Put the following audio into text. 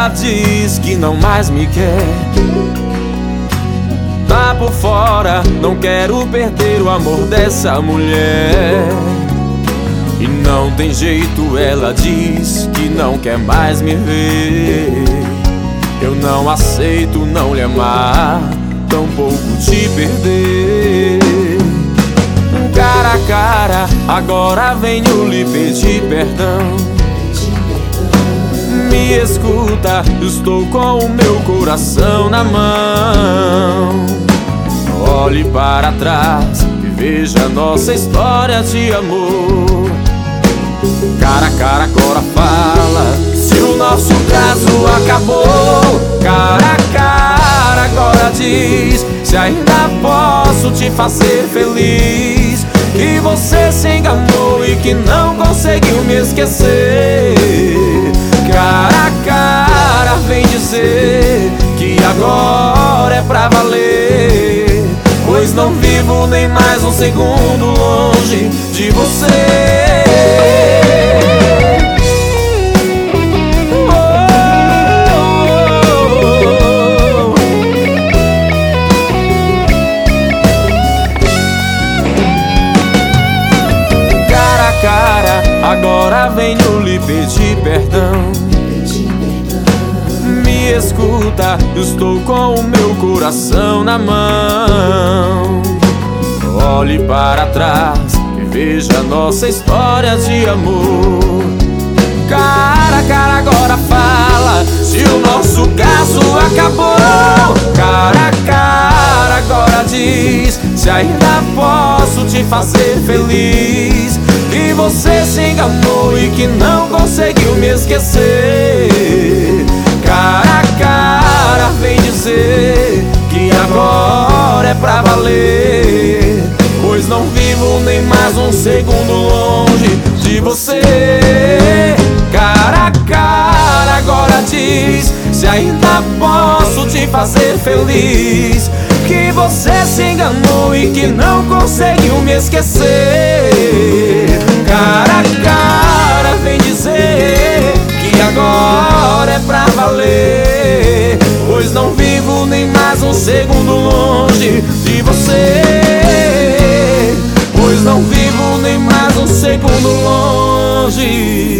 ela diz que não mais me quer. Tá por fora, não quero perder o amor dessa mulher. E não tem jeito, ela diz que não quer mais me ver. Eu não aceito não lhe amar, tampouco te perder. Cara a cara, agora venho lhe pedir perdão. Me escuta, estou com o meu coração na mão. Olhe para trás e veja nossa história de amor. Cara a cara, agora fala se o nosso caso acabou. Cara a cara, agora diz se ainda posso te fazer feliz. Que você se enganou e que não conseguiu me esquecer. Cara a cara, vem dizer que agora é pra valer, pois não vivo nem mais um segundo longe de você. Cara a cara, agora venho lhe pedir perdão. Me escuta, estou com o meu coração na mão. Olhe para trás e veja nossa história de amor. Cara a cara, agora fala se o nosso caso acabou. Cara a cara, agora diz se ainda posso te fazer feliz. Que você se enganou e que não conseguiu me esquecer. Cara a cara, vem dizer que agora é pra valer, pois não vivo nem mais um segundo longe de você. Cara a cara, agora diz se ainda posso te fazer feliz. Que você se enganou e que não conseguiu me esquecer. Cara a cara, vem dizer que agora é pra valer, pois não vivo nem mais um segundo longe de você. Pois não vivo nem mais um segundo longe